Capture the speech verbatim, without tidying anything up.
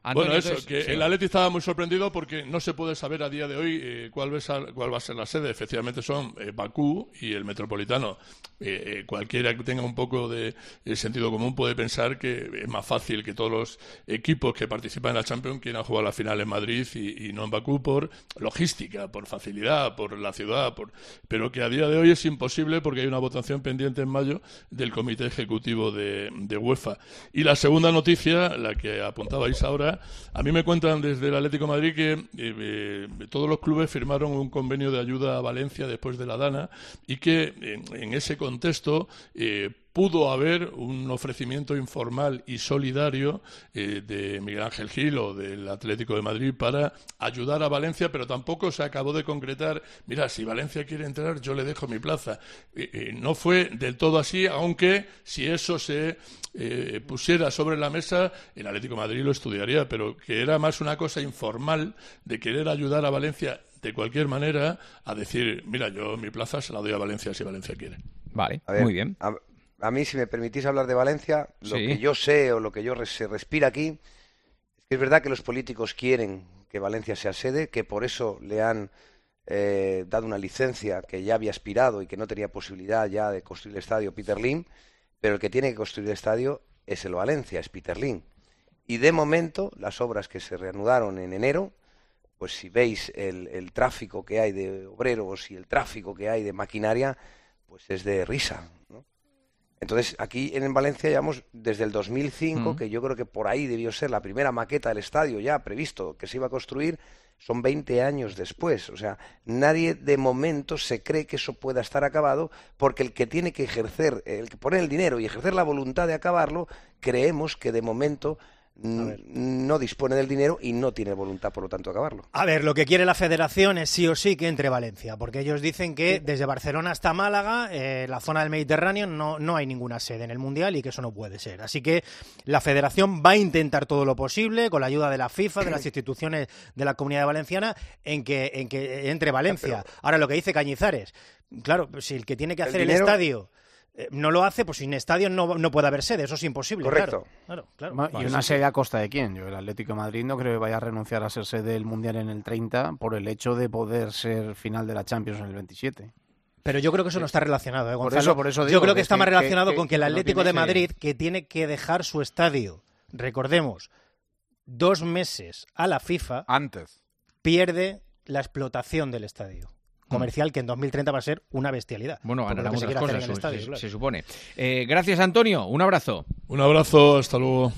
Antonio, bueno, eso, entonces, que sí. el Atleti estaba muy sorprendido porque no se puede saber a día de hoy eh, cuál, va a, cuál va a ser la sede. Efectivamente son eh, Bakú y el Metropolitano. Eh, eh, cualquiera que tenga un poco de eh, sentido común puede pensar que es más fácil que todos los equipos que participan en la Champions quieran jugar la final en Madrid y, y no en Bakú por logística, por facilidad, por la ciudad, por... pero que a día de hoy es imposible porque hay una votación pendiente en mayo del Comité Ejecutivo de, de UEFA. Y la segunda noticia, la que apuntabais ahora, a mí me cuentan desde el Atlético de Madrid que eh, eh, todos los clubes firmaron un convenio de ayuda a Valencia después de la Dana y que en, en ese contexto eh, pudo haber un ofrecimiento informal y solidario eh, de Miguel Ángel Gil o del Atlético de Madrid para ayudar a Valencia, pero tampoco se acabó de concretar, mira, si Valencia quiere entrar, yo le dejo mi plaza. Eh, eh, no fue del todo así, aunque si eso se eh, pusiera sobre la mesa, el Atlético de Madrid lo estudiaría, pero que era más una cosa informal de querer ayudar a Valencia de cualquier manera a decir, mira, yo mi plaza se la doy a Valencia si Valencia quiere. Vale, a ver, muy bien. A... A mí, si me permitís hablar de Valencia, lo sí. que yo sé o lo que yo res- se respira aquí, es que es verdad que los políticos quieren que Valencia sea sede, que por eso le han eh, dado una licencia que ya había expirado y que no tenía posibilidad ya de construir el estadio Peter Lim, pero el que tiene que construir el estadio es el Valencia, es Peter Lim. Y de momento, las obras que se reanudaron en enero, pues si veis el, el tráfico que hay de obreros y el tráfico que hay de maquinaria, pues es de risa, ¿no? Entonces, aquí en Valencia llevamos desde el dos mil cinco, mm. que yo creo que por ahí debió ser la primera maqueta del estadio ya previsto que se iba a construir, son veinte años después. O sea, nadie de momento se cree que eso pueda estar acabado, porque el que tiene que ejercer, el que pone el dinero y ejercer la voluntad de acabarlo, creemos que de momento no dispone del dinero y no tiene voluntad, por lo tanto, de acabarlo. A ver, lo que quiere la federación es sí o sí que entre Valencia, porque ellos dicen que sí. desde Barcelona hasta Málaga, eh, la zona del Mediterráneo, no, no hay ninguna sede en el Mundial y que eso no puede ser. Así que la federación va a intentar todo lo posible, con la ayuda de la FIFA, de las instituciones de la Comunidad Valenciana, en que, en que entre Valencia. Pero... Ahora, lo que dice Cañizares, claro, si el que tiene que hacer el, dinero... el estadio... no lo hace, pues sin estadio no, no puede haber sede, eso es imposible. Correcto. Claro, claro, claro. ¿Y una sede a costa de quién? Yo, el Atlético de Madrid no creo que vaya a renunciar a ser sede del Mundial en el treinta por el hecho de poder ser final de la Champions en el veintisiete. Pero yo creo que eso no está relacionado, ¿eh, Gonzalo? Por eso, por eso digo, yo creo que está que, más relacionado que, con que el Atlético no de Madrid, ese... que tiene que dejar su estadio, recordemos, dos meses a la FIFA, antes pierde la explotación del estadio comercial, que en dos mil treinta va a ser una bestialidad. Bueno, ganará muchas cosas, estadio, se, claro. se supone. Eh, gracias, Antonio. Un abrazo. Un abrazo, hasta luego.